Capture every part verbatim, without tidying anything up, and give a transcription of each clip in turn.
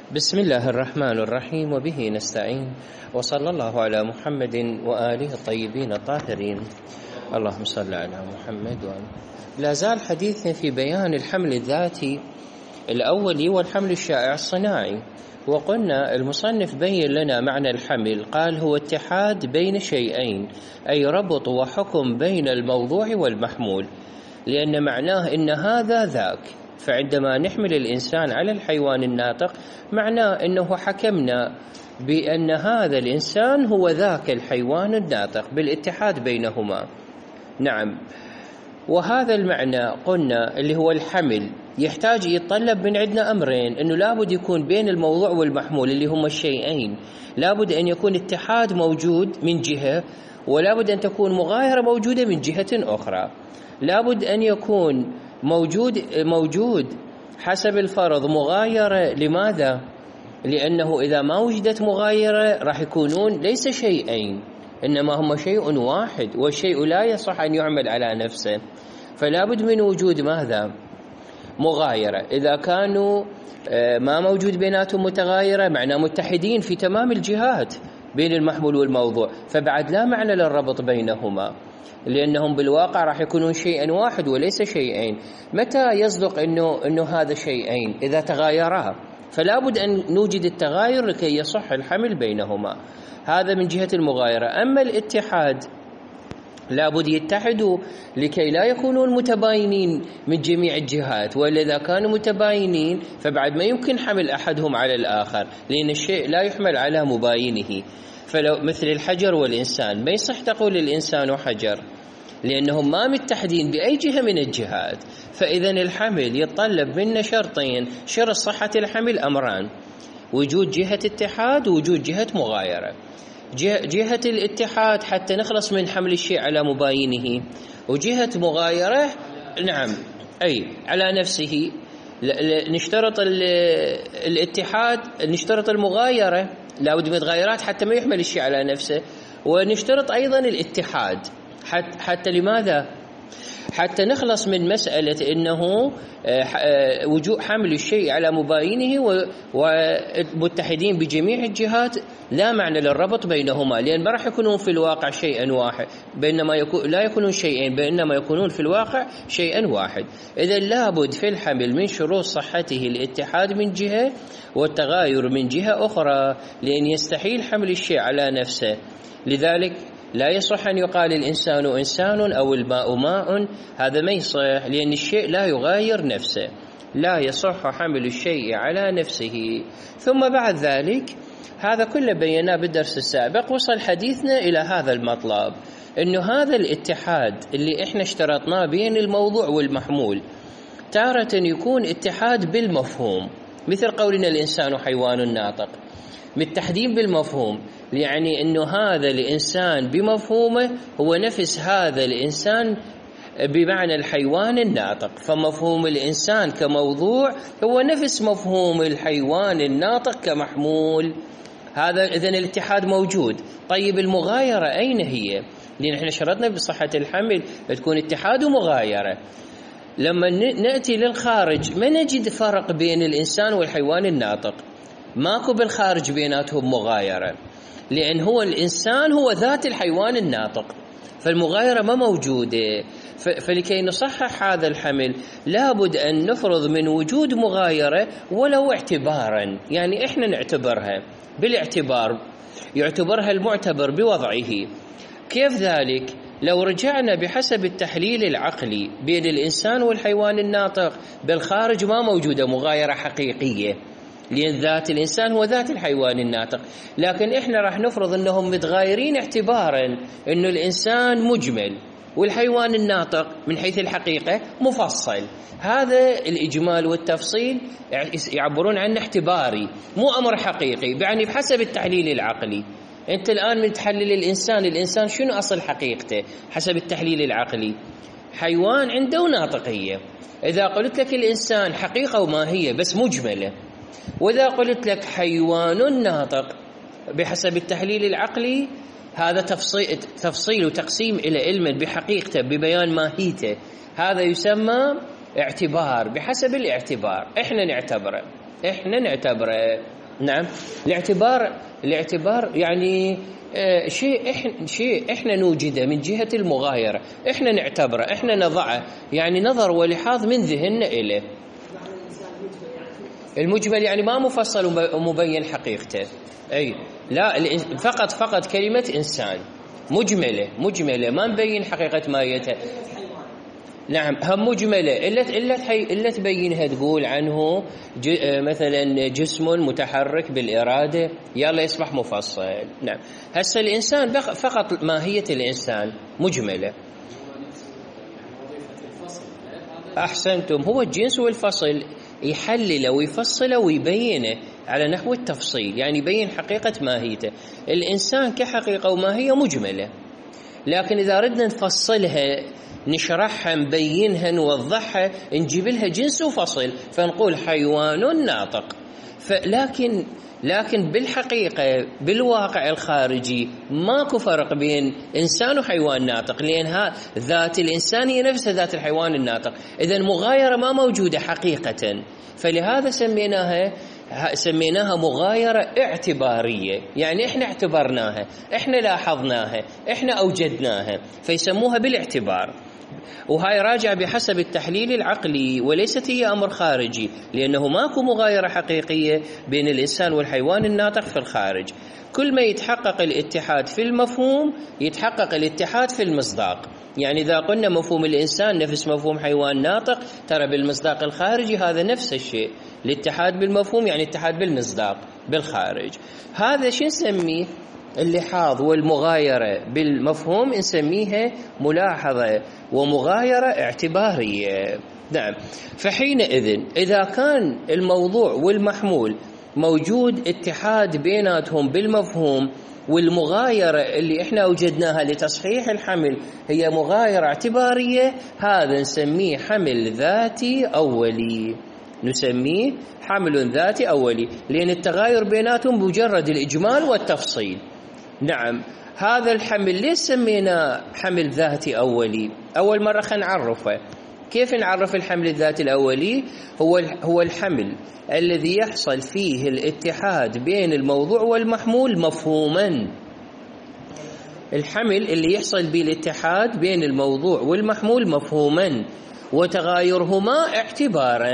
بسم الله الرحمن الرحيم وبه نستعين وصلى الله على محمد وآله الطيبين الطاهرين. اللهم صل على محمد وآله. لا زال حديثنا في بيان الحمل الذاتي الأولي والحمل الشائع الصناعي، وقلنا المصنف بين لنا معنى الحمل، قال هو اتحاد بين شيئين، أي ربط وحكم بين الموضوع والمحمول، لأن معناه إن هذا ذاك. فعندما نحمل الإنسان على الحيوان الناطق معناه أنه حكمنا بأن هذا الإنسان هو ذاك الحيوان الناطق بالاتحاد بينهما. نعم، وهذا المعنى قلنا اللي هو الحمل يحتاج يتطلب من عندنا أمرين، أنه لابد يكون بين الموضوع والمحمول اللي هما الشيئين، لابد أن يكون اتحاد موجود من جهة، ولابد أن تكون مغايرة موجودة من جهة أخرى. لابد أن يكون موجود موجود حسب الفرض مغايرة. لماذا؟ لأنه إذا ما وجدت مغايرة راح يكونون ليس شيئين، إنما هم شيء واحد، والشيء لا يصح أن يعمل على نفسه، فلا بد من وجود ماذا؟ مغايرة. إذا كانوا ما موجود بيناتهم متغايرة معناه متحدين في تمام الجهات بين المحمول والموضوع، فبعد لا معنى للربط بينهما، لأنهم بالواقع راح يكونون شيئا واحد وليس شيئين. متى يصدق إنه إنه هذا شيئين؟ إذا تغايرا، فلا بد أن نوجد التغاير لكي يصح الحمل بينهما. هذا من جهة المغايرة. أما الاتحاد لا بد يتحدوا لكي لا يكونون متباينين من جميع الجهات، وإلا إذا كانوا متباينين فبعد ما يمكن حمل أحدهم على الآخر، لأن الشيء لا يحمل على مباينه. فلو مثل الحجر والإنسان، ما يصح تقول الإنسان حجر لأنهم ما متحدين بأي جهة من الجهات. فإذا الحمل يتطلب منا شرطين، شرط صحة الحمل أمران: وجود جهة اتحاد ووجود جهة مغايرة. جهة الاتحاد حتى نخلص من حمل الشيء على مباينه، وجهة مغايرة نعم أي على نفسه. نشترط الاتحاد، نشترط المغايرة، لا بد من متغيرات حتى ما يحمل الشيء على نفسه، ونشترط أيضا الاتحاد حتى, حتى لماذا؟ حتى نخلص من مسألة إنه وجود حمل الشيء على مباينه ومتحدين بجميع الجهات لا معنى للربط بينهما، لأن ما راح يكونون في الواقع شيئا واحد، بينما يكون لا يكونون شيئين، بينما يكونون في الواقع شيئا واحد. إذا لابد في الحمل من شروط صحته الاتحاد من جهة والتغاير من جهة أخرى، لأن يستحيل حمل الشيء على نفسه. لذلك لا يصح أن يقال الإنسان إنسان أو الماء ماء، هذا ما يصح، لأن الشيء لا يغاير نفسه، لا يصح حمل الشيء على نفسه. ثم بعد ذلك هذا كله بيناه بالدرس السابق، وصل حديثنا إلى هذا المطلب، إنه هذا الاتحاد اللي إحنا اشترطناه بين الموضوع والمحمول تارة يكون اتحاد بالمفهوم، مثل قولنا الإنسان حيوان ناطق، متحدين بالمفهوم، يعني أنه هذا الإنسان بمفهومه هو نفس هذا الإنسان بمعنى الحيوان الناطق، فمفهوم الإنسان كموضوع هو نفس مفهوم الحيوان الناطق كمحمول. هذا إذن الاتحاد موجود. طيب المغايرة أين هي؟ لأن احنا شرطنا بصحة الحمل تكون اتحاد ومغايرة. لما نأتي للخارج ما نجد فرق بين الإنسان والحيوان الناطق، ماكو بالخارج بيناتهم مغايرة، لأن هو الإنسان هو ذات الحيوان الناطق، فالمغايرة ما موجودة. فلكي نصحح هذا الحمل لابد أن نفرض من وجود مغايرة ولو اعتبارا، يعني إحنا نعتبرها بالاعتبار، يعتبرها المعتبر بوضعه. كيف ذلك؟ لو رجعنا بحسب التحليل العقلي بين الإنسان والحيوان الناطق، بالخارج ما موجودة مغايرة حقيقية، لأن ذات الإنسان هو ذات الحيوان الناطق، لكن إحنا راح نفرض أنهم متغايرين اعتبارا أنه الإنسان مجمل والحيوان الناطق من حيث الحقيقة مفصل. هذا الإجمال والتفصيل يعبرون عنه اعتباري، مو أمر حقيقي، يعني بحسب التحليل العقلي. أنت الآن من تحلل الإنسان، الإنسان شنو أصل حقيقته حسب التحليل العقلي؟ حيوان عنده ناطقية. إذا قلت لك الإنسان حقيقة وماهية بس مجملة، وإذا قلت لك حيوان ناطق بحسب التحليل العقلي، هذا تفصيل, تفصيل وتقسيم إلى علم بحقيقته ببيان ماهيته، هذا يسمى اعتبار بحسب الاعتبار. إحنا نعتبره إحنا نعتبره. نعم، الاعتبار الاعتبار يعني آه شيء إحنا شيء إحنا نوجده من جهة المغايرة، إحنا نعتبره، إحنا نضعه، يعني نظر ولحاظ من ذهننا إليه. المجمل يعني ما مفصل ومبين حقيقته. أي لا، فقط فقط كلمة إنسان مجملة مجملة ما مبين حقيقة ماهيته. نعم، هم مجملة إلا إلا تحي إلا تبينها، تقول عنه مثلا جسم متحرك بالإرادة، يلا يصبح مفصل. نعم، هسه الإنسان فقط ماهية الإنسان مجملة. أحسنتم، هو الجنس والفصل يحلله ويفصله ويبينه على نحو التفصيل، يعني يبين حقيقة ماهيته. الإنسان كحقيقة وماهية مجملة، لكن إذا ردنا نفصلها نشرحها نبينها نوضحها نجيب لها جنس وفصل، فنقول حيوان ناطق. لكن لكن بالحقيقة بالواقع الخارجي ماكو فرق بين إنسان وحيوان ناطق، لأن ذات الإنسان هي نفس ذات الحيوان الناطق، إذن مغايرة ما موجودة حقيقة، فلهذا سميناها سميناها مغايرة اعتبارية، يعني إحنا اعتبرناها، إحنا لاحظناها، إحنا أوجدناها، فيسموها بالاعتبار. وهاي راجع بحسب التحليل العقلي، وليست هي أمر خارجي، لأنه ماكو مغايرة حقيقية بين الإنسان والحيوان الناطق في الخارج. كل ما يتحقق الاتحاد في المفهوم يتحقق الاتحاد في المصداق. يعني إذا قلنا مفهوم الإنسان نفس مفهوم حيوان ناطق، ترى بالمصداق الخارجي هذا نفس الشيء. الاتحاد بالمفهوم يعني اتحاد بالمصداق بالخارج. هذا شو نسميه؟ اللحاظ والمغايرة بالمفهوم نسميها ملاحظة ومغايرة اعتبارية. نعم، فحينئذ إذا كان الموضوع والمحمول موجود اتحاد بيناتهم بالمفهوم، والمغايرة اللي احنا اوجدناها لتصحيح الحمل هي مغايرة اعتبارية، هذا نسميه حمل ذاتي أولي، نسميه حمل ذاتي أولي، لأن التغاير بيناتهم بمجرد الإجمال والتفصيل. نعم، هذا الحمل ليش سمينا حمل ذاتي أولي؟ أول مرة خلينا نعرفه. كيف نعرف الحمل الذاتي الأولي؟ هو هو الحمل الذي يحصل فيه الاتحاد بين الموضوع والمحمول مفهوما. الحمل اللي يحصل به الاتحاد بين الموضوع والمحمول مفهوما، وتغايرهما اعتبارا،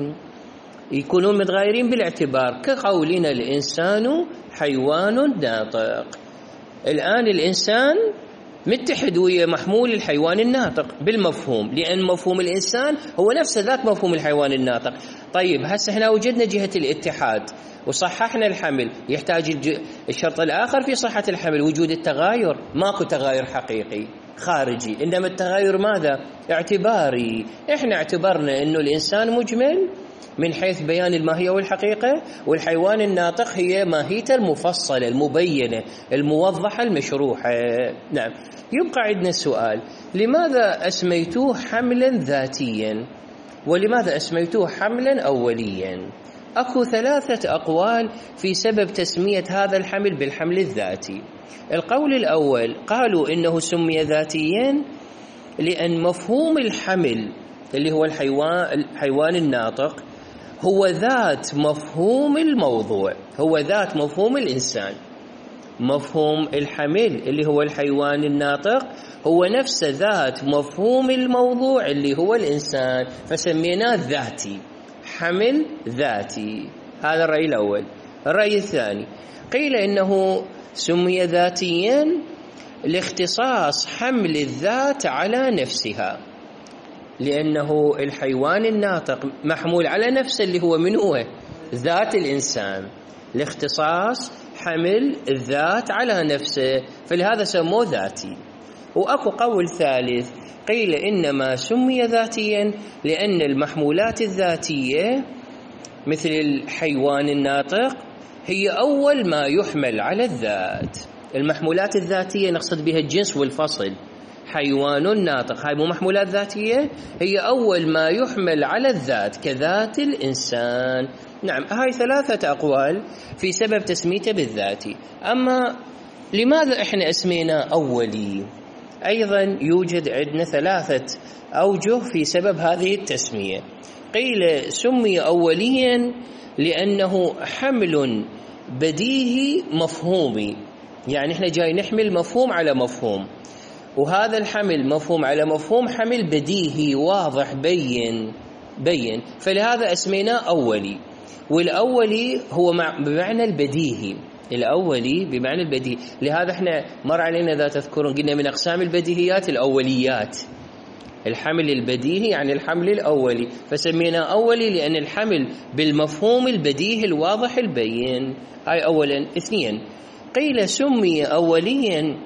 يكونون متغايرين بالاعتبار، كقولنا الإنسان حيوان ناطق. الآن الإنسان متحد ويا محمول الحيوان الناطق بالمفهوم، لأن مفهوم الإنسان هو نفس ذات مفهوم الحيوان الناطق. طيب هسه احنا وجدنا جهة الاتحاد وصححنا الحمل، يحتاج الشرط الآخر في صحة الحمل وجود التغاير. ماكو تغاير حقيقي خارجي، إنما التغاير ماذا؟ اعتباري. احنا اعتبرنا إنه الإنسان مجمل من حيث بيان الماهية والحقيقة، والحيوان الناطق هي ماهيته المفصلة المبينة الموضحة المشروحة. نعم، يبقى عندنا سؤال: لماذا أسميتوه حملا ذاتيا ولماذا أسميتوه حملا أوليا؟ أكو ثلاثة أقوال في سبب تسمية هذا الحمل بالحمل الذاتي. القول الأول قالوا إنه سمي ذاتيا لأن مفهوم الحمل اللي هو الحيوان الحيوان الناطق هو ذات مفهوم الموضوع، هو ذات مفهوم الإنسان. مفهوم الحمل اللي هو الحيوان الناطق هو نفس ذات مفهوم الموضوع اللي هو الإنسان، فسميناه ذاتي، حمل ذاتي. هذا الرأي الأول. الرأي الثاني قيل إنه سمي ذاتيا لاختصاص حمل الذات على نفسها، لأنه الحيوان الناطق محمول على نفسه اللي هو من هو ذات الإنسان، لاختصاص حمل الذات على نفسه، فلهذا سموه ذاتي. وأكو قول ثالث قيل إنما سمي ذاتيا لأن المحمولات الذاتية مثل الحيوان الناطق هي أول ما يحمل على الذات. المحمولات الذاتية نقصد بها الجنس والفصل. حيوان ناطق هاي مو محمولات ذاتية، هي أول ما يحمل على الذات كذات الإنسان. نعم، هاي ثلاثة أقوال في سبب تسميته بالذاتي. أما لماذا إحنا اسمينا أولي؟ أيضا يوجد عندنا ثلاثة أوجه في سبب هذه التسمية. قيل سمي أوليا لأنه حمل بديهي مفهومي، يعني احنا جاي نحمل مفهوم على مفهوم، وهذا الحمل مفهوم على مفهوم حمل بديهي واضح بين بين فلهذا اسميناه أولي. والأولي هو بمعنى البديهي، الأولي بمعنى البديهي. لهذا احنا مر علينا إذا تذكرون قلنا من أقسام البديهيات الأوليات، الحمل البديهي يعني الحمل الأولي، فسمينا أولي لأن الحمل بالمفهوم البديهي الواضح البين. هاي أولا. اثنين، قيل سمي أوليا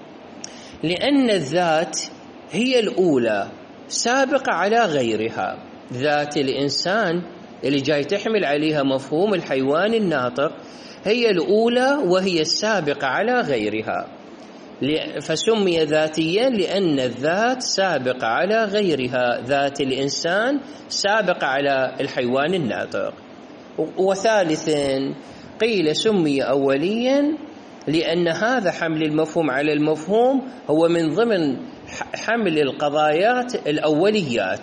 لأن الذات هي الأولى سابقة على غيرها. ذات الإنسان اللي جاي تحمل عليها مفهوم الحيوان الناطق هي الأولى وهي السابقة على غيرها، فسمي ذاتيا لأن الذات سابقة على غيرها، ذات الإنسان سابقة على الحيوان الناطق. وثالثا، قيل سمي أوليا لأن هذا حمل المفهوم على المفهوم هو من ضمن حمل القضايات الأوليات،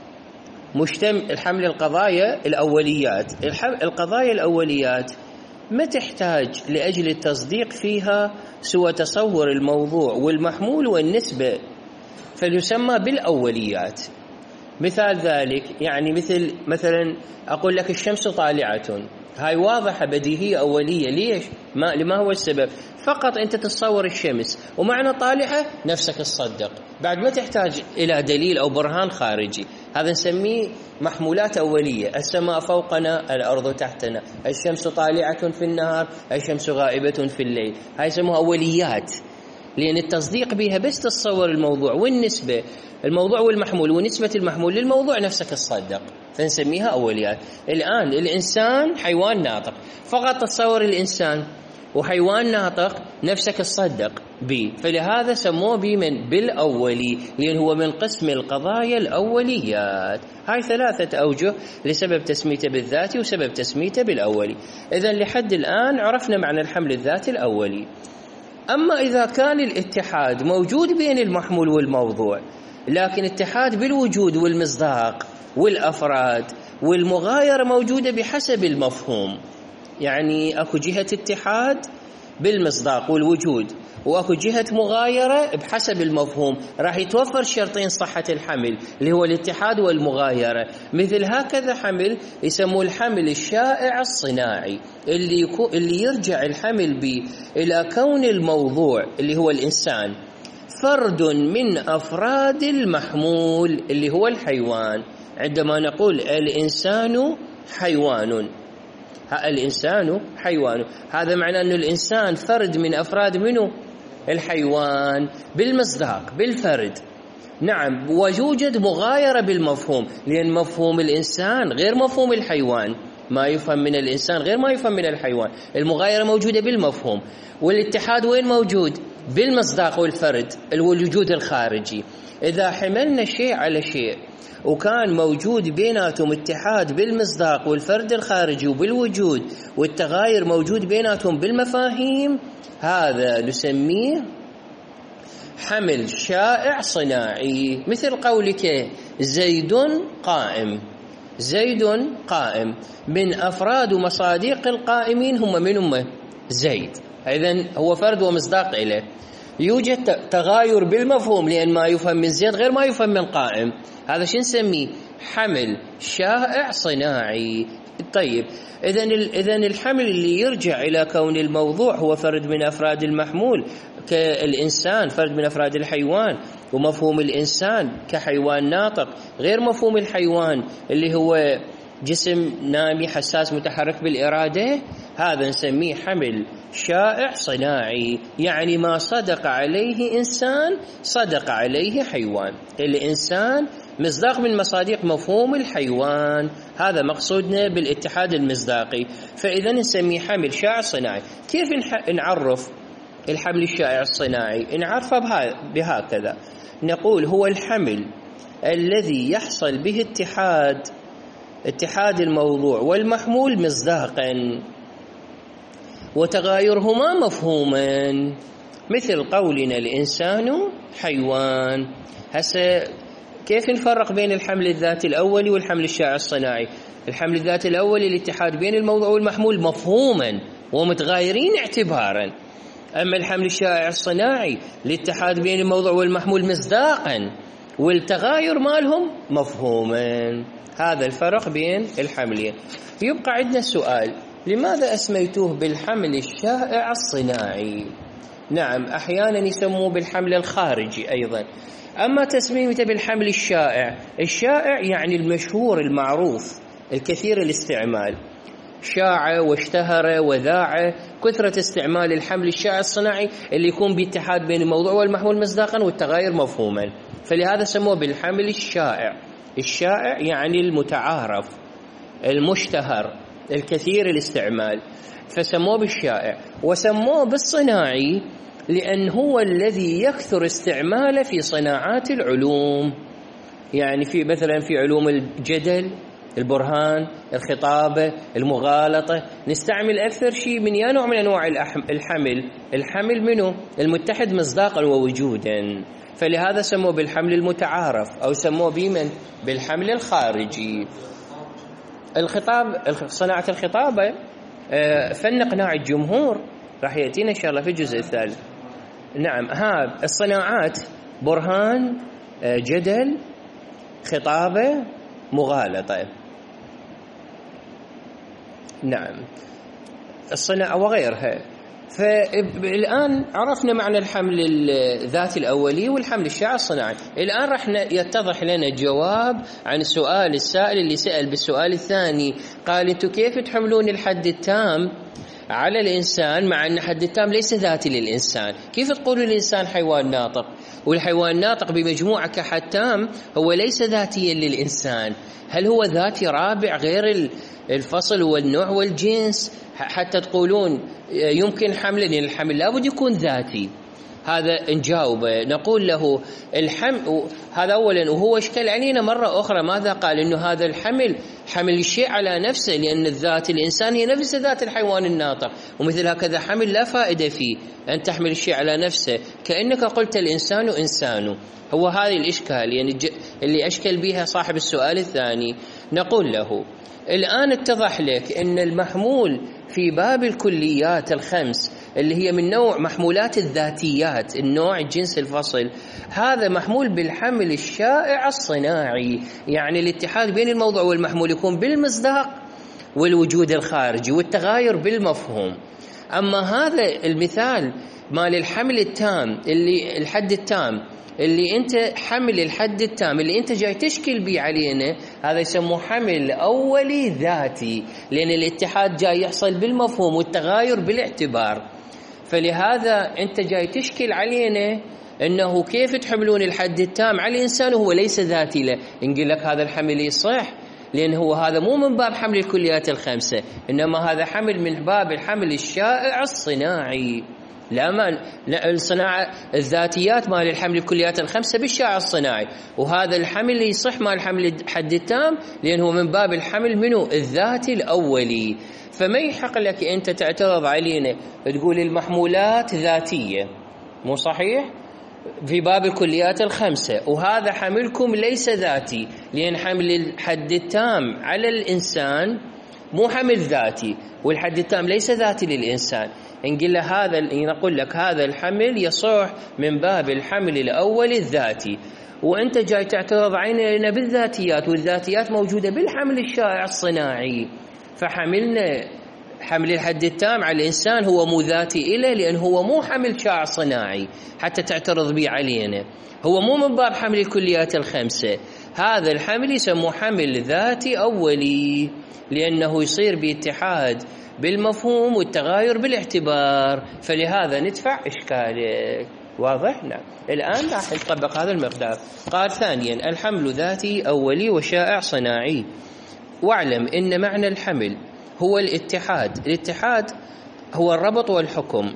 مجتمع حمل القضايا الأوليات. القضايا الأوليات ما تحتاج لأجل التصديق فيها سوى تصور الموضوع والمحمول والنسبة، فيسمى بالأوليات. مثال ذلك يعني مثل مثلا أقول لك الشمس طالعة، هاي واضحة بديهية أولية. ليش؟ ما لما هو السبب؟ فقط أنت تتصور الشمس ومعنى طالعة نفسك تصدق، بعد ما تحتاج إلى دليل أو برهان خارجي. هذا نسميه محمولات أولية. السماء فوقنا، الأرض تحتنا، الشمس طالعة في النهار، الشمس غائبة في الليل. هاي يسموها أوليات، لأن التصديق بها بس تتصور الموضوع والنسبة، الموضوع والمحمول ونسبة المحمول للموضوع نفسك تصدق، فنسميها أوليات. الآن الإنسان حيوان ناطق، فقط تتصور الإنسان وحيوان ناطق نفسك تصدق به، فلهذا سموه بمن بالأولي، لأن هو من قسم القضايا الأوليات. هاي ثلاثة أوجه لسبب تسميته بالذاتي وسبب تسميته بالأولي. إذن لحد الآن عرفنا معنى الحمل الذاتي الأولي. أما إذا كان الاتحاد موجود بين المحمول والموضوع، لكن اتحاد بالوجود والمصداق والأفراد والمغايرة موجودة بحسب المفهوم، يعني أكو جهة اتحاد بالمصداق والوجود وأكو جهة مغايرة بحسب المفهوم، راح يتوفر شرطين صحة الحمل اللي هو الاتحاد والمغايرة. مثل هكذا حمل يسموه الحمل الشائع الصناعي، اللي, يكو اللي يرجع الحمل به إلى كون الموضوع اللي هو الإنسان فرد من أفراد المحمول اللي هو الحيوان. عندما نقول الإنسان حيوان، الإنسان حيوان، هذا معناه أن الإنسان فرد من أفراد منه الحيوان بالمصداق بالفرد. نعم، ويوجد مغايرة بالمفهوم، لأن مفهوم الإنسان غير مفهوم الحيوان، ما يفهم من الإنسان غير ما يفهم من الحيوان. المغايرة موجودة بالمفهوم، والاتحاد وين موجود؟ بالمصداق والفرد الوجود الخارجي. إذا حملنا شيء على شيء وكان موجود بيناتهم اتحاد بالمصداق والفرد الخارجي وبالوجود، والتغاير موجود بيناتهم بالمفاهيم، هذا نسميه حمل شائع صناعي. مثل قولك زيد قائم، زيد قائم، من أفراد ومصادق القائمين هم من هم زيد، إذن هو فرد ومصداق إليه. يوجد تغاير بالمفهوم، لأن ما يفهم من زيد غير ما يفهم من قائم، هذا شو نسميه؟ حمل شائع صناعي. طيب، إذن إذن الحمل اللي يرجع إلى كون الموضوع هو فرد من أفراد المحمول كالإنسان، فرد من أفراد الحيوان، ومفهوم الإنسان كحيوان ناطق غير مفهوم الحيوان اللي هو جسم نامي حساس متحرك بالإرادة، هذا نسميه حمل شائع صناعي، يعني ما صدق عليه إنسان صدق عليه حيوان. الإنسان مصداق من مصادق مفهوم الحيوان، هذا مقصودنا بالاتحاد المصداقي، فإذا نسميه حمل شائع صناعي. كيف نعرف الحمل الشائع الصناعي؟ نعرفه بهكذا، نقول هو الحمل الذي يحصل به اتحاد اتحاد الموضوع والمحمول مصداقا وتغايرهما مفهوما، مثل قولنا الإنسان حيوان. هسه كيف نفرق بين الحمل الذاتي الأولي والحمل الشائع الصناعي؟ الحمل الذاتي الأولي الاتحاد بين الموضوع والمحمول مفهوما ومتغايرين اعتبارا. أما الحمل الشائع الصناعي الاتحاد بين الموضوع والمحمول مصداقا والتغاير مالهم مفهوما. هذا الفرق بين الحملين. يبقى عندنا سؤال: لماذا أسميتوه بالحمل الشائع الصناعي؟ نعم، أحيانا يسموه بالحمل الخارجي أيضا. أما تسميته بالحمل الشائع، الشائع يعني المشهور المعروف الكثير الاستعمال، شاع واشتهر وذاع، كثرة استعمال الحمل الشائع الصناعي اللي يكون باتحاد بين الموضوع والمحمول مصداقا والتغاير مفهوما، فلهذا سموه بالحمل الشائع. الشائع يعني المتعارف المشتهر الكثير الاستعمال، فسموه بالشائع. وسموه بالصناعي لأن هو الذي يكثر استعماله في صناعات العلوم، يعني في مثلا في علوم الجدل، البرهان، الخطابة، المغالطة، نستعمل أكثر شيء من يا نوع من أنواع الحمل. الحمل منه المتحد مصداقا ووجودا، فلهذا سموه بالحمل المتعارف، أو سموه بمن بالحمل الخارجي. الخطاب، صناعة الخطابة فن إقناع الجمهور، راح يأتينا إن شاء الله في الجزء الثالث. نعم، ها الصناعات: برهان، جدل، خطابة، مغالطة. نعم، الصناعة وغيرها. فالآن عرفنا معنى الحمل الذاتي الأولي والحمل الشائع الصناعي. الآن راح يتضح لنا جواب عن السؤال السائل اللي سأل بالسؤال الثاني، قال: أنتم كيف تحملون الحد التام على الإنسان مع أن الحد التام ليس ذاتي للإنسان؟ كيف تقولوا الإنسان حيوان ناطق والحيوان الناطق بمجموعة كحد تام هو ليس ذاتيا للإنسان؟ هل هو ذاتي رابع غير الفصل والنوع والجنس حتى تقولون يمكن حمل؟ الحمل لابد يكون ذاتي. هذا نجاوبه نقول له الحمل هذا أولا، وهو اشكال علينا مرة أخرى. ماذا قال؟ إنه هذا الحمل حمل الشيء على نفسه، لأن الذات الإنسان هي نفس ذات الحيوان الناطق، ومثل هكذا حمل لا فائدة فيه أن تحمل الشيء على نفسه، كأنك قلت الإنسان إنسان. هو هذه الإشكال يعني اللي أشكل بها صاحب السؤال الثاني. نقول له الآن اتضح لك أن المحمول في باب الكليات الخمس اللي هي من نوع محمولات الذاتيات، النوع، الجنس، الفصل، هذا محمول بالحمل الشائع الصناعي، يعني الاتحاد بين الموضوع والمحمول يكون بالمصداق والوجود الخارجي والتغاير بالمفهوم. أما هذا المثال مال الحمل التام اللي الحد التام اللي انت حمل الحد التام اللي انت جاي تشكل بيه علينا، هذا يسموه حمل أولي ذاتي، لأن الاتحاد جاي يحصل بالمفهوم والتغاير بالاعتبار. فلهذا انت جاي تشكل علينا انه كيف تحملون الحد التام على الإنسان وهو ليس ذاتي له. نقول لك هذا الحمل يصح، لأن هو هذا مو من باب حمل الكليات الخمسة، إنما هذا حمل من باب الحمل الشائع الصناعي. لا ما الصناعة الذاتيات مال الحمل الكليات الخمسة بالشائع الصناعي، وهذا الحمل اللي يصح مال الحمل الحد التام لأنه من باب الحمل منه الذاتي الأولي. فما يحق لك أنت تعترض علينا تقول المحمولات ذاتية، مو صحيح، في باب الكليات الخمسة، وهذا حملكم ليس ذاتي، لأن حمل الحد التام على الإنسان مو حمل ذاتي، والحد التام ليس ذاتي للإنسان. نقول له هذا، نقول لك هذا الحمل يصح من باب الحمل الأول الذاتي، وأنت جاي تعترض علينا بالذاتيات، والذاتيات موجودة بالحمل الشائع الصناعي. فحملنا حمل الحد التام على الإنسان هو مو ذاتي إله، لأن هو مو حمل شائع صناعي حتى تعترض به علينا، هو مو من باب حمل الكليات الخمسة. هذا الحمل يسموه حمل ذاتي أولي، لأنه يصير باتحاد بالمفهوم والتغاير بالاعتبار، فلهذا ندفع إشكالك. واضح؟ نعم. الآن راح نطبق هذا المقدار. قال ثانيا: الحمل ذاتي أولي وشائع صناعي. واعلم إن معنى الحمل هو الاتحاد. الاتحاد هو الربط والحكم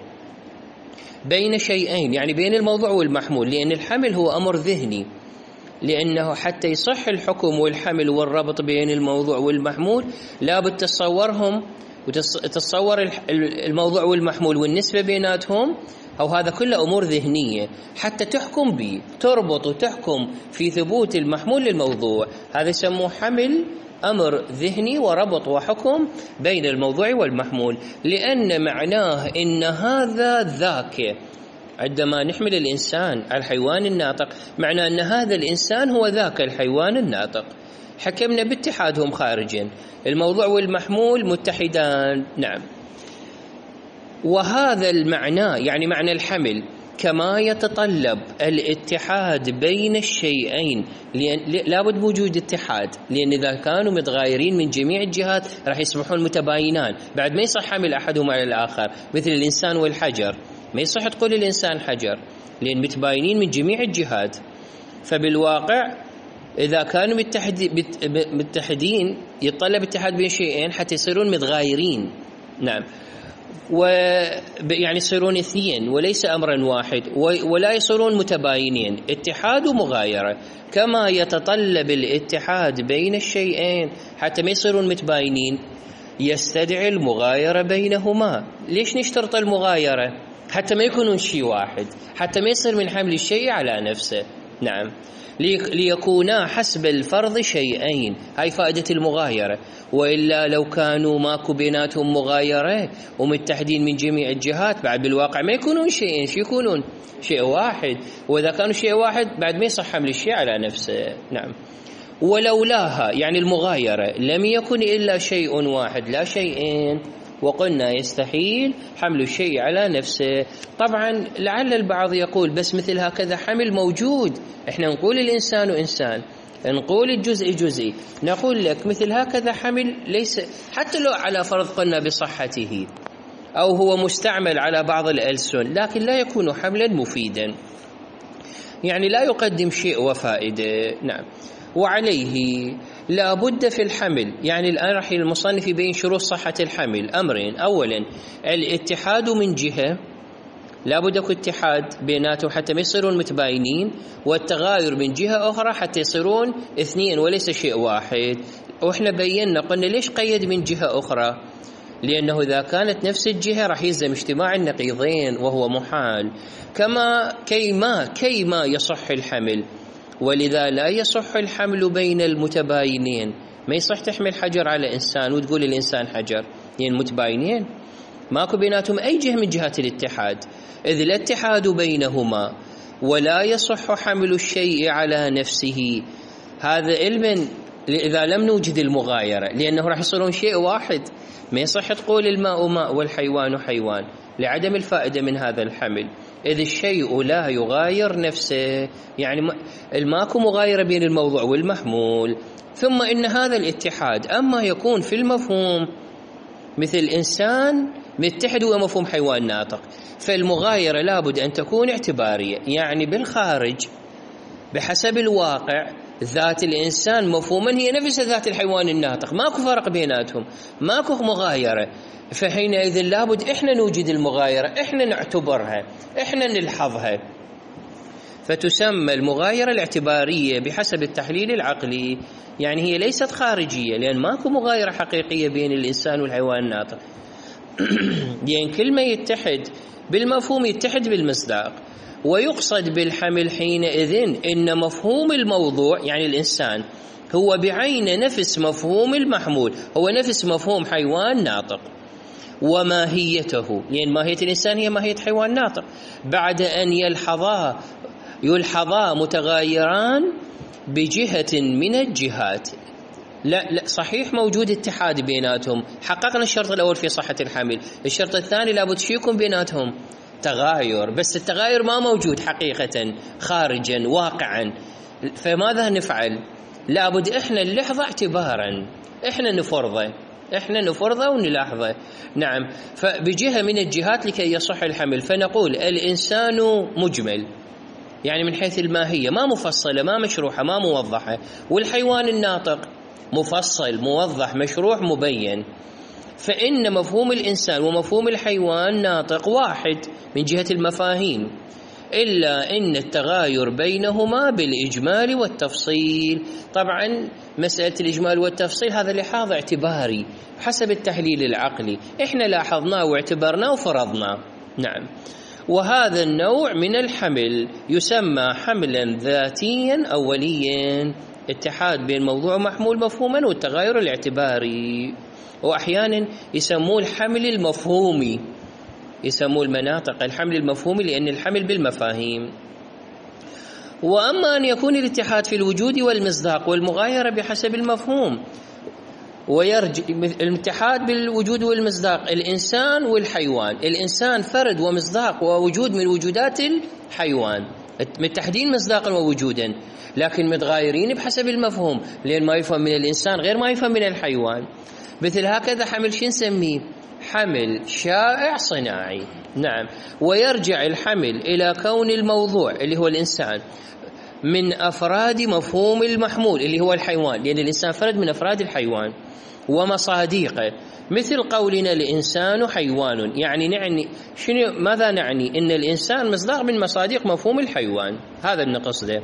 بين شيئين، يعني بين الموضوع والمحمول، لأن الحمل هو أمر ذهني، لأنه حتى يصح الحكم والحمل والربط بين الموضوع والمحمول لابد تتصورهم وتتصور الموضوع والمحمول والنسبة بيناتهم، أو هذا كله أمور ذهنية حتى تحكم به، تربط وتحكم في ثبوت المحمول للموضوع. هذا يسموه حمل أمر ذهني وربط وحكم بين الموضوع والمحمول، لأن معناه إن هذا ذاك. عندما نحمل الإنسان على الحيوان الناطق معناه أن هذا الإنسان هو ذاك الحيوان الناطق. حكمنا باتحادهم خارجا، الموضوع والمحمول متحدان. نعم. وهذا المعنى يعني معنى الحمل كما يتطلب الاتحاد بين الشيئين، لابد بوجود اتحاد، لأن إذا كانوا متغايرين من جميع الجهات راح يصبحون متباينان. بعد ما يصح حمل أحدهما على الآخر، مثل الإنسان والحجر، ما يصح تقول الإنسان حجر لأن متباينين من جميع الجهات. فبالواقع إذا كانوا متحدين يتطلب اتحاد بين شيئين حتى يصيرون متغايرين. نعم. ويعني يصيرون اثنين وليس أمرا واحد، ولا يصيرون متباينين. اتحاد ومغايرة كما يتطلب الاتحاد بين الشيئين حتى ما يصيرون متباينين يستدعي المغايرة بينهما. ليش نشترط المغايرة؟ حتى ما يكونون شيء واحد، حتى ما يصير من حمل الشيء على نفسه. نعم. ليكونا حسب الفرض شيئين، هاي فائدة المغايرة. وإلا لو كانوا ماكو بيناتهم مغايرة ومتحدين من جميع الجهات بعد بالواقع ما يكونون شيئين، شو يكونون؟ شيء واحد. وإذا كانوا شيء واحد بعد ما يصح حمل الشيء على نفسه. نعم. ولولاها يعني المغايرة لم يكن إلا شيء واحد لا شيئين، وقلنا يستحيل حمل الشيء على نفسه. طبعا لعل البعض يقول بس مثل هكذا حمل موجود، احنا نقول الإنسان إنسان، نقول الجزء جزئي، نقول لك مثل هكذا حمل ليس، حتى لو على فرض قلنا بصحته أو هو مستعمل على بعض الألسن، لكن لا يكون حملا مفيدا، يعني لا يقدم شيء وفائدة. نعم. وعليه لا بد في الحمل، يعني الآن راح المصنف يبين شروط صحة الحمل أمرين. أولا الاتحاد من جهة، لا بد يكون اتحاد بيناتهم حتى ما يصيرون متباينين، والتغاير من جهة أخرى حتى يصيرون اثنين وليس شيء واحد. وإحنا بينا قلنا ليش قيد من جهة أخرى؟ لأنه إذا كانت نفس الجهة راح يلزم اجتماع النقيضين وهو محال، كما كيما كيما يصح الحمل، ولذا لا يصح الحمل بين المتباينين. ما يصح تحمل حجر على إنسان وتقول الإنسان حجر، يعني متباينين ماكو بيناتهم أي جهة من جهات الاتحاد، إذ الاتحاد بينهما ولا يصح حمل الشيء على نفسه. هذا علم إذا لم نوجد المغايرة، لأنه راح يصيرون شيء واحد. ما يصح تقول الماء ماء والحيوان حيوان لعدم الفائدة من هذا الحمل، إذ الشيء لا يغاير نفسه، يعني الماكو مغايرة بين الموضوع والمحمول. ثم إن هذا الاتحاد أما يكون في المفهوم مثل إنسان متحد هو مفهوم حيوان ناطق، فالمغايرة لابد أن تكون اعتبارية، يعني بالخارج بحسب الواقع ذات الإنسان مفهوما هي نفس ذات الحيوان الناطق، ماكو فرق بيناتهم، ماكو مغايرة. فحينئذ لابد إحنا نوجد المغايرة، إحنا نعتبرها، إحنا نلحظها، فتسمى المغايرة الاعتبارية بحسب التحليل العقلي، يعني هي ليست خارجية، لأن ماكو مغايرة حقيقية بين الإنسان والحيوان الناطق. لأن كل ما يتحد بالمفهوم يتحد بالمصداق. ويقصد بالحمل حينئذ إن مفهوم الموضوع يعني الإنسان هو بعين نفس مفهوم المحمول، هو نفس مفهوم حيوان ناطق. وماهيته يعني ماهية الإنسان هي ماهية حيوان ناطق، بعد أن يلحظا يلحظا متغايران بجهة من الجهات. لا لا صحيح موجود اتحاد بيناتهم، حققنا الشرط الأول في صحة الحمل. الشرط الثاني لابد شيء يكون بيناتهم تغاير، بس التغاير ما موجود حقيقة خارجا واقعا. فماذا نفعل؟ لابد إحنا نلحظه اعتبارا، إحنا نفرضه إحنا نفرضه ونلاحظه. نعم. فبجهة من الجهات لكي يصح الحمل، فنقول الإنسان مجمل يعني من حيث الماهية، ما مفصلة ما مشروحة ما موضحة، والحيوان الناطق مفصل موضح مشروح مبين. فإن مفهوم الإنسان ومفهوم الحيوان ناطق واحد من جهة المفاهيم، إلا إن التغاير بينهما بالإجمال والتفصيل. طبعا مسألة الإجمال والتفصيل هذا لحاظ اعتباري حسب التحليل العقلي، إحنا لاحظناه واعتبرناه وفرضناه. نعم. وهذا النوع من الحمل يسمى حملا ذاتيا أوليا، اتحاد بين موضوع ومحمول مفهوما والتغاير الاعتباري. وأحيانا يسموه الحمل المفهومي، يسموه المناطق الحمل المفهومي لأن الحمل بالمفاهيم. وأما أن يكون الاتحاد في الوجود والمصداق والمغايرة بحسب المفهوم، ويرجع الاتحاد بالوجود والمصداق الإنسان والحيوان، الإنسان فرد ومصداق ووجود من وجودات الحيوان، متحدين مصداقا ووجودا لكن متغايرين بحسب المفهوم، لأن ما يفهم من الإنسان غير ما يفهم من الحيوان. مثل هكذا حمل شو نسميه؟ حمل شائع صناعي. نعم. ويرجع الحمل إلى كون الموضوع اللي هو الإنسان من أفراد مفهوم المحمول اللي هو الحيوان، لأن الإنسان فرد من أفراد الحيوان ومصاديقه، مثل قولنا الإنسان حيوان. يعني نعني شنو؟ ماذا نعني؟ إن الإنسان مصداق من مصاديق مفهوم الحيوان، هذا النقص.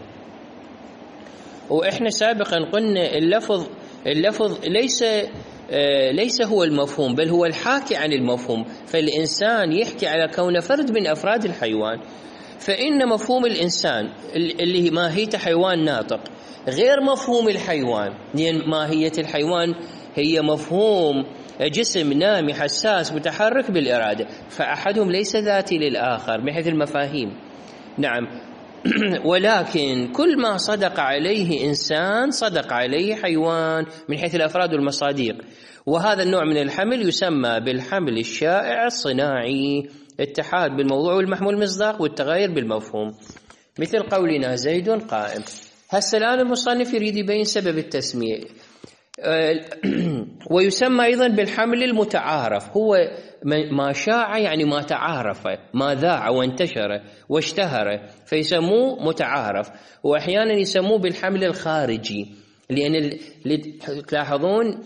وإحنا سابقا قلنا اللفظ اللفظ ليس آه ليس هو المفهوم، بل هو الحاكي عن المفهوم. فالإنسان يحكي على كونه فرد من أفراد الحيوان، فإن مفهوم الإنسان اللي ماهيته حيوان ناطق غير مفهوم الحيوان، لأن ماهية الحيوان هي مفهوم جسم نامي حساس متحرك بالإرادة، فأحدهم ليس ذاتي للآخر من حيث المفاهيم. نعم. ولكن كل ما صدق عليه إنسان صدق عليه حيوان من حيث الأفراد والمصاديق. وهذا النوع من الحمل يسمى بالحمل الشائع الصناعي، اتحاد بالموضوع والمحمول المصداق والتغاير بالمفهوم. مثل قولنا زيد قائم. هسه الآن المصنف يريد يبين سبب التسمية. ويسمى أيضا بالحمل المتعارف، هو ما شاع يعني ما تعارف، ما ذاع وانتشر واشتهر، فيسموه متعارف. وأحيانا يسموه بالحمل الخارجي، لأن تلاحظون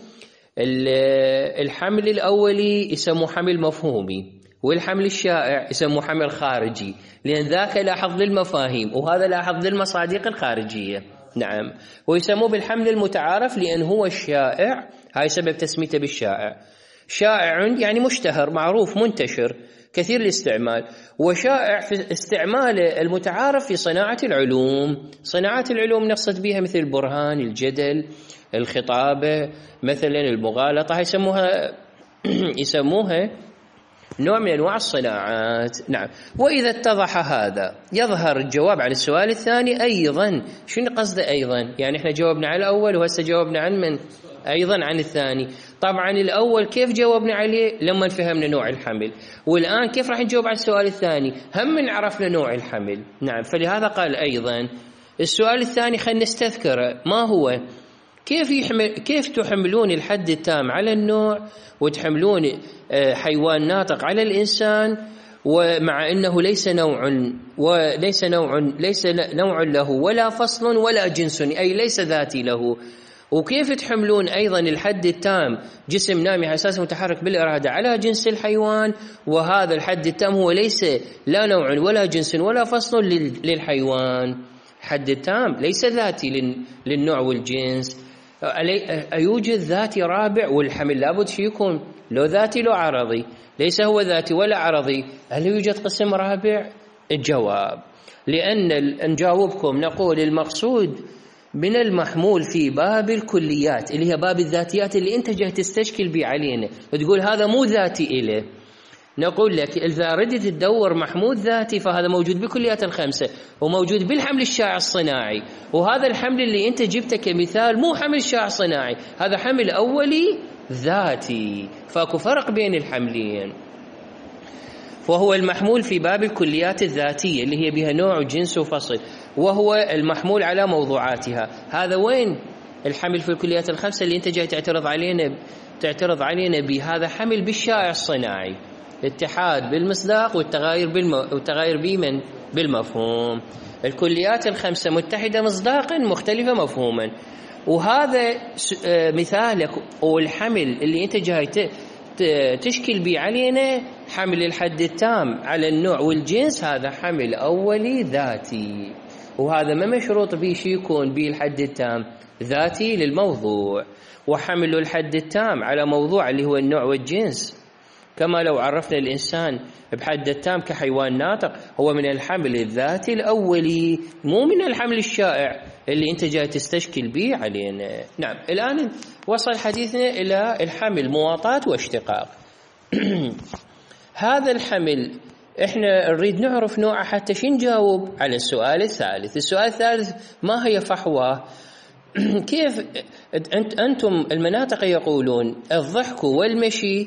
الحمل الأولي يسموه حمل مفهومي، والحمل الشائع يسموه حمل خارجي، لأن ذاك لاحظ للمفاهيم وهذا لاحظ للمصادق الخارجية. نعم. ويسموه بالحمل المتعارف لأن هو الشائع، هاي سبب تسميته بالشائع. شائع يعني مشتهر معروف منتشر كثير الاستعمال، وشائع في استعماله المتعارف في صناعة العلوم. صناعة العلوم نقصد بها مثل البرهان، الجدل، الخطابة، مثلا المغالطة، هاي يسموها يسموها نوع من أنواع الصناعات. نعم. وإذا اتضح هذا يظهر الجواب عن السؤال الثاني أيضا. شنو قصده أيضا؟ يعني إحنا جاوبنا على الأول وهسه جاوبنا عن من؟ أيضا عن الثاني. طبعا الأول كيف جاوبنا عليه؟ لما فهمنا نوع الحمل. والآن كيف راح نجاوب على السؤال الثاني؟ هم من عرفنا نوع الحمل. نعم. فلهذا قال أيضا. السؤال الثاني خلينا نستذكره، ما هو؟ كيف يحمل كيف تحملون الحد التام على النوع وتحملون حيوان ناطق على الإنسان، ومع أنه ليس نوع وليس نوع ليس نوع له ولا فصل ولا جنس، أي ليس ذاتي له. وكيف تحملون أيضا الحد التام جسم نامي حساس متحرك بالإرادة على جنس الحيوان، وهذا الحد التام هو ليس لا نوع ولا جنس ولا فصل للحيوان. الحد التام ليس ذاتي للنوع والجنس. أيوجد ذاتي رابع؟ والحمل لابد شي يكون لو ذاتي لو عرضي، ليس هو ذاتي ولا عرضي. هل يوجد قسم رابع؟ الجواب لأن نجاوبكم نقول المقصود من المحمول في باب الكليات اللي هي باب الذاتيات اللي أنت جاي تستشكل بي علينا وتقول هذا مو ذاتي إله، نقول لك إذا ردت تدور محمول ذاتي فهذا موجود بكليات الخمسة وموجود بالحمل الشائع الصناعي. وهذا الحمل اللي أنت جبته كمثال مو حمل شائع صناعي، هذا حمل أولي ذاتي، فاكو فرق بين الحملين. وهو المحمول في باب الكليات الذاتية اللي هي بها نوع وجنس وفصل، وهو المحمول على موضوعاتها. هذا وين الحمل في الكليات الخمسة اللي أنت جاي تعترض علينا تعترض علينا بهذا حمل بالشائع الصناعي، اتحاد بالمصداق والتغاير بالم... والتغاير بمن بالمفهوم. الكليات الخمسة متحدة مصداقا مختلفة مفهوما. وهذا مثالك والحمل اللي أنت جاي تشكل بي علينا حمل الحد التام على النوع والجنس، هذا حمل أولي ذاتي، وهذا ما مشروط به شيء يكون به الحد التام ذاتي للموضوع. وحمل الحد التام على موضوع اللي هو النوع والجنس كما لو عرفنا الإنسان بحد التام كحيوان ناطق، هو من الحمل الذاتي الأولي، مو من الحمل الشائع اللي أنت جاي تستشكل به علينا. نعم، الآن وصل حديثنا إلى الحمل مواطاة واشتقاق. هذا الحمل إحنا نريد نعرف نوعه حتى شو نجاوب على السؤال الثالث. السؤال الثالث: ما هي فحواه؟ كيف أنت أنتم المناطق يقولون الضحك والمشي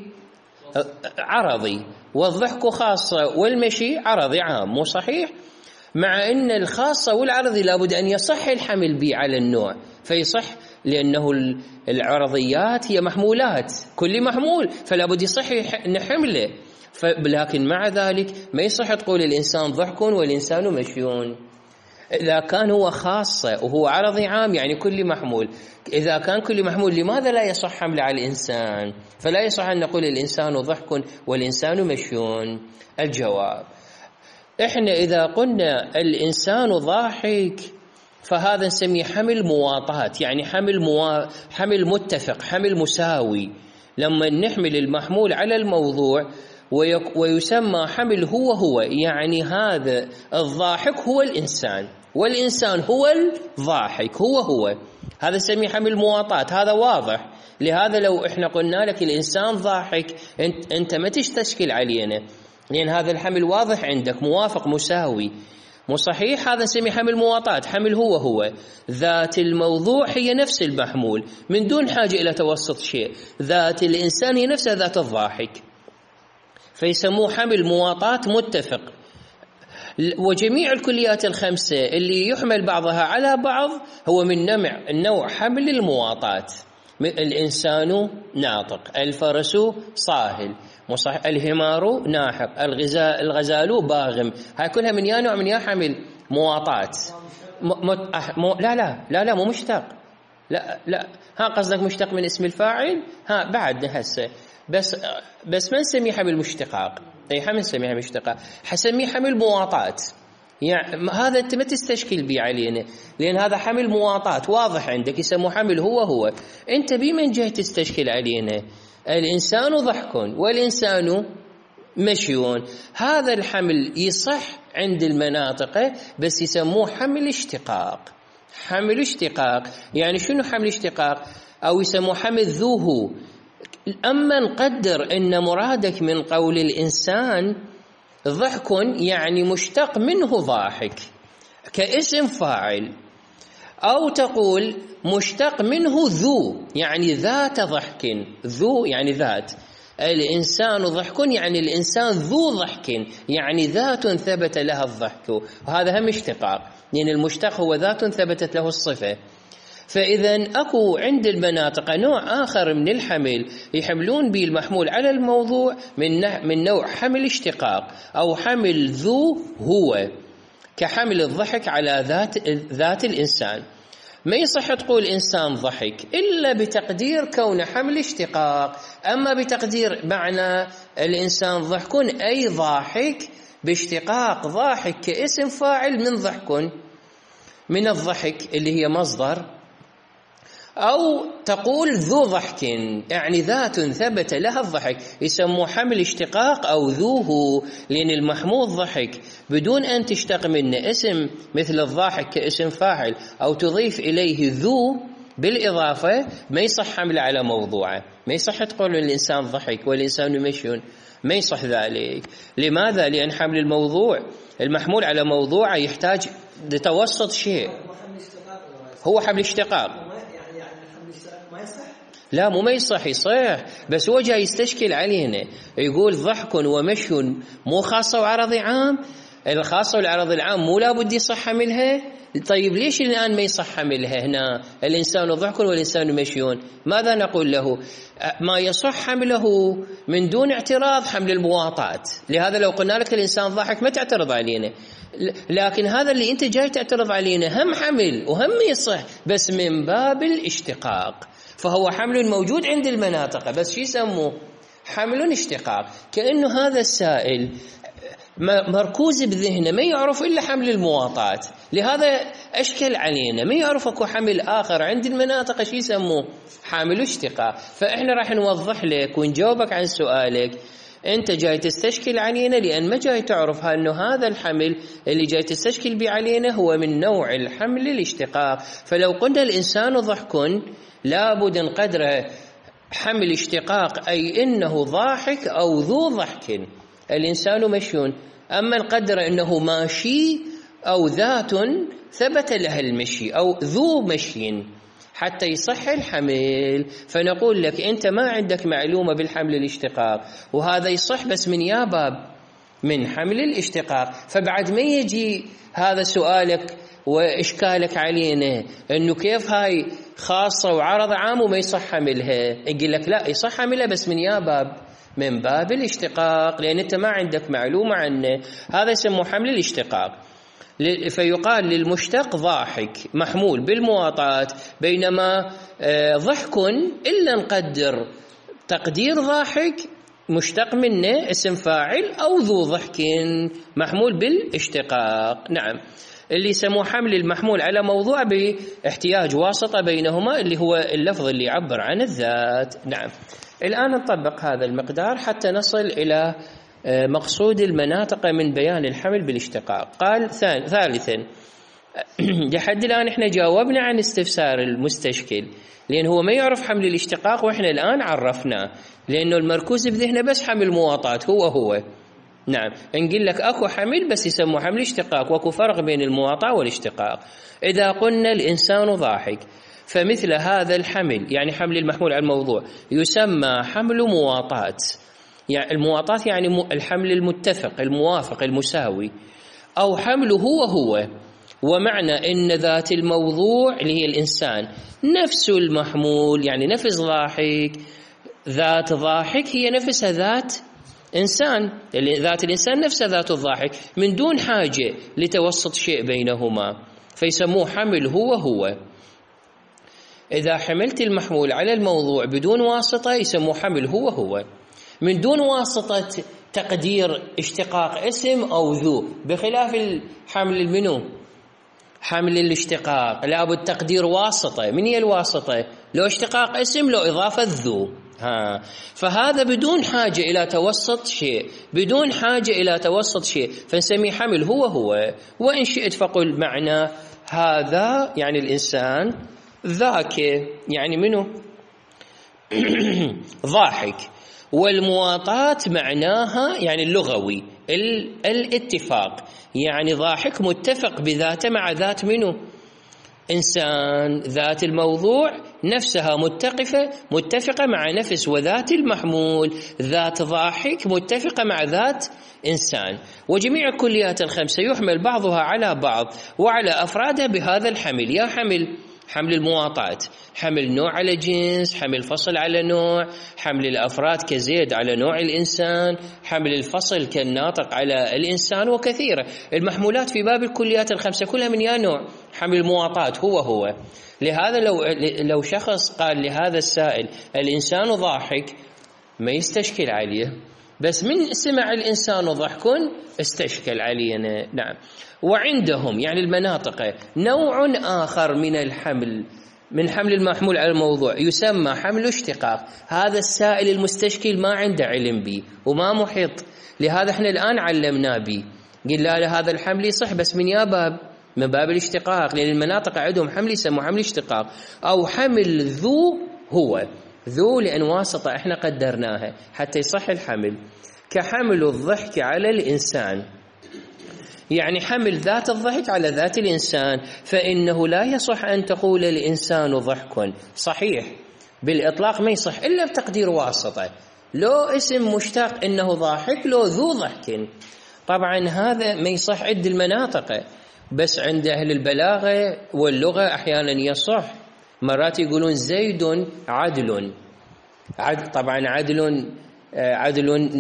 عرضي والضحك خاصة والمشي عرضي عام، مو صحيح؟ مع أن الخاصة والعرضي لابد أن يصح الحمل به على النوع، فيصح لأنه العرضيات هي محمولات، كل محمول فلا بد يصح نحمله، لكن مع ذلك ما يصح تقول الإنسان ضحك والإنسان مشيون. إذا كان هو خاصة وهو عرضي عام يعني كل محمول، إذا كان كل محمول لماذا لا يصح حمله على الإنسان؟ فلا يصح أن نقول الإنسان ضحك والإنسان مشيون. الجواب: إحنا إذا قلنا الإنسان ضاحك فهذا نسميه حمل مواطاة، يعني حمل موا... حمل متفق، حمل مساوي. لما نحمل المحمول على الموضوع ويك... ويسمى حمل هو هو، يعني هذا الضاحك هو الإنسان والإنسان هو الضاحك هو هو، هذا نسميه حمل مواطاة. هذا واضح. لهذا لو إحنا قلنا لك الإنسان ضاحك أنت, أنت ما تستشكل علينا، لأن هذا الحمل واضح عندك، موافق مساوي، مو صحيح؟ هذا نسميه حمل مواطاة، حمل هو هو، ذات الموضوع هي نفس المحمول من دون حاجة إلى توسط شيء، ذات الإنسان هي نفسها ذات الضاحك، فيسموه حمل مواطاة متفق. وجميع الكليات الخمسة اللي يحمل بعضها على بعض هو من نوع النوع حمل المواطاة. الإنسان ناطق، الفرس صاهل، الحمار ناحق، الغزال باغم، هاي كلها من يا نوع من يا حمل مواطاة. م... م... لا لا لا لا مو مشتق، لا لا ها قصدك مشتق من اسم الفاعل؟ ها بعد هسه بس بس ما نسميه حمل مشتقاق، اي حمل نسميه مشتقاق، حسميه حمل مواطاة. يعني هذا انت ما تستشكل بي علينا، لان هذا حمل مواطاة واضح عندك، يسموه حمل هو هو. انت بمن جهة تستشكل علينا؟ الإنسان ضحك والإنسان مشيون. هذا الحمل يصح عند المناطق بس يسموه حمل اشتقاق. حمل اشتقاق يعني شنو حمل اشتقاق؟ أو يسموه حمل ذوه. أما نقدر أن مرادك من قول الإنسان ضحك يعني مشتق منه ضاحك كاسم فاعل، أو تقول مشتق منه ذو يعني ذات ضحك، ذو يعني ذات، الإنسان ضحك يعني الإنسان ذو ضحك يعني ذات ثبت لها الضحك، وهذا هم اشتقاق، يعني المشتق هو ذات ثبتت له الصفة. فإذا أكو عند المناطق نوع آخر من الحمل يحملون به المحمول على الموضوع من من نوع حمل اشتقاق أو حمل ذو هو، كحمل الضحك على ذات ذات الإنسان. ما يصح تقول إنسان ضحك إلا بتقدير كون حمل اشتقاق، أما بتقدير معنى الإنسان ضحك أي ضاحك باشتقاق ضاحك كاسم فاعل من ضحك، من الضحك اللي هي مصدر، أو تقول ذو ضحك يعني ذات ثبت لها الضحك، يسموه حمل اشتقاق أو ذوه، لأن المحمول ضحك بدون أن تشتق منه اسم مثل الضاحك كاسم فاعل أو تضيف إليه ذو بالإضافة ما يصح حمله على موضوعه. ما يصح تقول الإنسان ضحك والإنسان مشي، ما يصح ذلك. لماذا؟ لأن حمل الموضوع المحمول على موضوعه يحتاج لتوسط شيء، هو حمل اشتقاق. لا مو ما يصح، يصح بس هو جاي يستشكل علينا، يقول ضحك ومشي مو خاصة وعرضي عام، الخاصة والعرض العام مو لابد يصح حملها. طيب ليش الآن ما يصح حملها هنا؟ الإنسان ضحك والإنسان مشيون، ماذا نقول له؟ ما يصح حمله من دون اعتراض حمل المواطاة. لهذا لو قلنا لك الإنسان ضحك ما تعترض علينا، لكن هذا اللي أنت جاي تعترض علينا هم حمل وهم يصح بس من باب الاشتقاق، فهو حمل موجود عند المناطق بس شو يسموه؟ حمل اشتقاق. كأنه هذا السائل مركوز بذهنه ما يعرف إلا حمل المواطاة، لهذا أشكل علينا، ما يعرف أكو حمل آخر عند المناطق شو يسموه؟ حامل اشتقاق. فإحنا راح نوضح لك ونجاوبك عن سؤالك أنت جاي تستشكل علينا لأن ما جاي تعرف أنه هذا الحمل اللي جاي تستشكل به علينا هو من نوع الحمل الاشتقاق. فلو قلنا الإنسان ضحك لابد نقدره حمل اشتقاق، أي إنه ضاحك أو ذو ضحك. الإنسان مشي، أما نقدر إنه ماشي أو ذات ثبت له المشي أو ذو مشي حتى يصح الحمل. فنقول لك أنت ما عندك معلومة بالحمل الاشتقاق، وهذا يصح بس من يا باب من حمل الاشتقاق. فبعد ما يجي هذا سؤالك وإشكالك علينا إنه كيف هاي خاصة وعرض عام وما يصح حملها، يقول لك لا يصح حملها بس من يا باب من باب الاشتقاق، لأن أنت ما عندك معلومة عنه. هذا يسموه حمل الاشتقاق. فيقال للمشتق ضاحك محمول بالمواطات، بينما ضحك إلا نقدر تقدير ضاحك مشتق منه اسم فاعل أو ذو ضحك محمول بالاشتقاق. نعم، اللي يسموه حمل المحمول على موضوع باحتياج واسطة بينهما اللي هو اللفظ اللي يعبر عن الذات. نعم، الآن نطبق هذا المقدار حتى نصل إلى مقصود المناطق من بيان الحمل بالاشتقاق. قال ثالثا، لحد الآن احنا جاوبنا عن استفسار المستشكل، لأن هو ما يعرف حمل الاشتقاق وإحنا الآن عرفناه، لأنه المركوز بذهنه بس حمل مواطات هو هو. نعم، نقول لك أكو حمل بس يسموه حمل اشتقاق، واكو فرق بين المواطاة والاشتقاق. إذا قلنا الإنسان ضاحك فمثل هذا الحمل، يعني حمل المحمول على الموضوع، يسمى حمل مواطات. يعني المواطاة يعني الحمل المتفق الموافق المساوي، أو حمله هو هو. ومعنى إن ذات الموضوع اللي هي الإنسان نفس المحمول، يعني نفس ضاحك، ذات ضاحك هي نفسها ذات إنسان، ذات الإنسان نفسها ذات الضاحك من دون حاجة لتوسط شيء بينهما، فيسموه حمل هو هو. إذا حملت المحمول على الموضوع بدون واسطة يسموه حمل هو هو، من دون واسطة تقدير اشتقاق اسم أو ذو، بخلاف الحمل المنو حمل الاشتقاق لابد تقدير واسطة. من هي الواسطة؟ لو اشتقاق اسم لو إضافة ذو. ها، فهذا بدون حاجة إلى توسط شيء، بدون حاجة إلى توسط شيء، فنسميه حمل هو هو. وإن شئت فقل معنى هذا يعني الإنسان، ذاك يعني منه ضاحك. والمواطاة معناها يعني اللغوي الاتفاق، يعني ضاحك متفق بذاته مع ذات منه إنسان، ذات الموضوع نفسها متقفة متفقة مع نفس وذات المحمول، ذات ضاحك متفقة مع ذات إنسان. وجميع الكليات الخمسة يحمل بعضها على بعض وعلى أفرادها بهذا الحمل. يا حمل حمل المواطاة، حمل نوع على جنس، حمل فصل على نوع، حمل الأفراد كزيد على نوع الإنسان، حمل الفصل كالناطق على الإنسان، وكثيرة. المحمولات في باب الكليات الخمسة كلها من يا نوع حمل المواطاة هو هو. لهذا لو لو شخص قال لهذا السائل الإنسان ضاحك ما يستشكل عليه، بس من سمع الإنسان ضحك استشكل علينا. نعم. وعندهم يعني المناطق نوع آخر من الحمل، من حمل المحمول على الموضوع، يسمى حمل اشتقاق. هذا السائل المستشكل ما عنده علم به وما محيط، لهذا احنا الآن علمنا به، قلنا له هذا الحمل يصح بس من يا باب من باب الاشتقاق، لأن المناطق عندهم حمل يسمى حمل اشتقاق. أو حمل ذو هو ذو لأن واسطة احنا قدرناها حتى يصح الحمل، كحمل الضحك على الإنسان، يعني حمل ذات الضحك على ذات الإنسان، فإنه لا يصح أن تقول الإنسان ضحك. صحيح بالإطلاق ما يصح إلا بتقدير واسطة، لو اسم مشتق إنه ضاحك لو ذو ضحك. طبعا هذا ما يصح عند المناطق، بس عند أهل البلاغة واللغة أحيانا يصح. مرات يقولون زيد عدل، عدل طبعا عدل عدل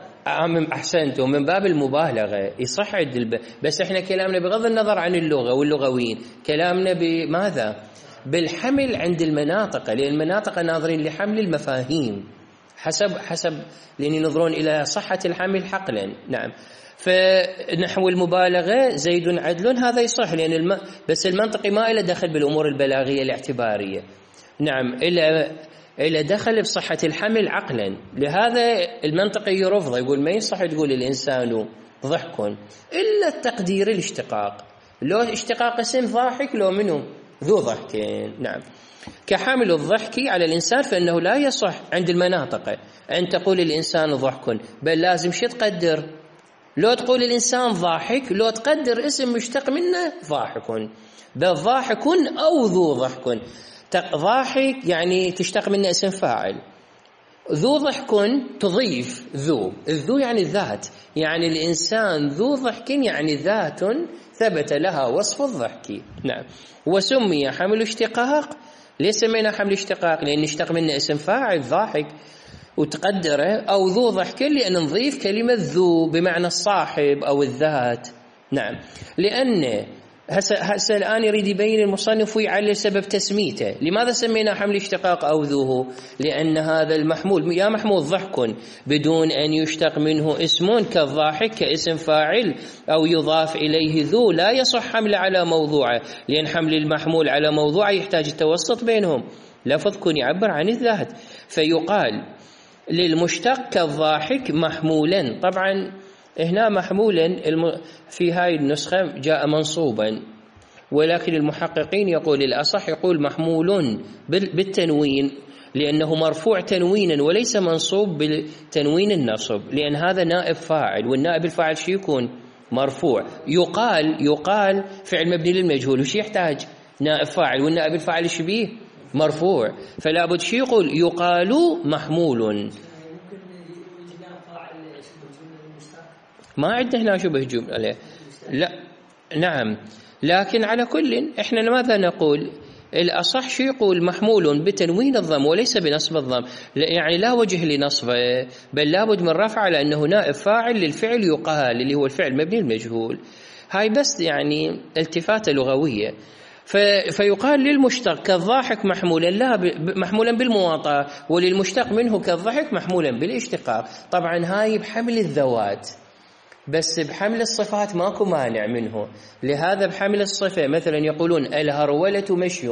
أحسنتم من باب المبالغة يصح عند الب... بس احنا كلامنا بغض النظر عن اللغة واللغويين، كلامنا بماذا؟ بالحمل عند المناطق، لأن المناطق ناظرين لحمل المفاهيم حسب حسب لأن ينظرون إلى صحة الحمل حقلا. نعم. فنحو المبالغة زيد عدل هذا يصح، لأن الم... بس المنطقي ما إلى دخل بالأمور البلاغية الاعتبارية. نعم. إلى إلى دخل بصحة الحمل عقلا. لهذا المنطقي يرفضه، يقول ما يصح تقول الإنسان ضحك إلا التقدير الاشتقاق، لو اشتقاق اسم ضاحك لو منه ذو ضحكين. نعم. كحامل الضحك على الإنسان فإنه لا يصح عند المناطق أن تقول الإنسان ضحك، بل لازم شو تقدر، لو تقول الإنسان ضاحك لو تقدر اسم مشتق منه ضاحك، بل ضاحك أو ذو ضحك. ضاحك يعني تشتق منه اسم فاعل، ذو ضحك تضيف ذو، الذو يعني الذات، يعني الإنسان ذو ضحك يعني ذات ثبت لها وصف الضحك. نعم. وسمي حمل اشتقاق، ليس سمينا حمل اشتقاق لأن اشتق منه اسم فاعل ضاحك وتقدره، أو ذو ضحك لأن نضيف كلمة ذو بمعنى الصاحب أو الذات. نعم. لأن هسه الآن يريد يبين المصنف ويعلل سبب تسميته، لماذا سمينا حمل اشتقاق أو ذوه؟ لأن هذا المحمول يا محمول ضحك بدون أن يشتق منه اسم كالضاحك كاسم فاعل أو يضاف إليه ذو لا يصح حمل على موضوعه، لأن حمل المحمول على موضوعه يحتاج التوسط بينهم، لفظ كن يعبر عن الذات، فيقال للمشتق كالضاحك محمولا. طبعا هنا محمولا في هاي النسخة جاء منصوبا، ولكن المحققين يقول الأصح يقول محمول بالتنوين لأنه مرفوع تنوينا وليس منصوب بالتنوين النصب، لأن هذا نائب فاعل، والنائب الفاعل شي يكون مرفوع. يقال يقال فعل مبني للمجهول وش يحتاج نائب فاعل، والنائب الفاعل شبيه مرفوع، فلا بد شي يقول يقال محمول. ما عندنا هنا شبه جملة، لا. نعم. لكن على كل احنا ماذا نقول؟ الأصح شو يقول محمول بتنوين الضم وليس بنصب الضم، يعني لا وجه لنصبه، بل لابد من رفع على أنه نائب فاعل للفعل يقال اللي هو الفعل مبني المجهول. هاي بس يعني التفاتة لغوية. فيقال للمشتق كالضاحك محمولا لا محمولا بالمواطأة، وللمشتق منه كالضحك محمولا بالاشتقاق. طبعا هاي بحمل الذوات، بس بحمل الصفات ماكو مانع منه. لهذا بحمل الصفة مثلا يقولون الهرولة مشي،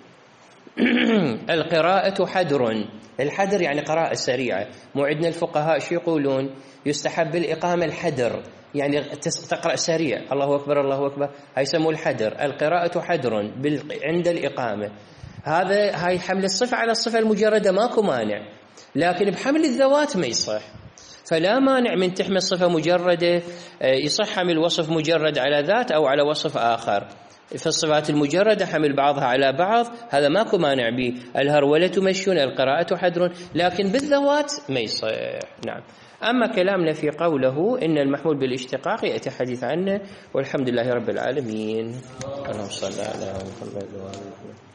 القراءة حدر، الحدر يعني قراءة سريعة. مو عندنا الفقهاء شو يقولون؟ يستحب الإقامة الحدر، يعني تقرأ سريع، الله أكبر الله أكبر، هاي يسموه الحدر. القراءة حدر عند الإقامة، هذا هاي حمل الصفة على الصفة المجردة ماكو مانع، لكن بحمل الذوات ما يصح. فلا مانع من تحمل صفة مجردة، يصح حمل وصف مجرد على ذات أو على وصف آخر. في الصفات المجردة حمل بعضها على بعض، هذا ماكو مانع به. الهرولة مشيون، القراءة حدر، لكن بالذوات ما يصح. نعم. أما كلامنا في قوله إن المحمول بالاشتقاق يأتي حديث عنه، والحمد لله رب العالمين. اللهم صل على محمد وعلى آله.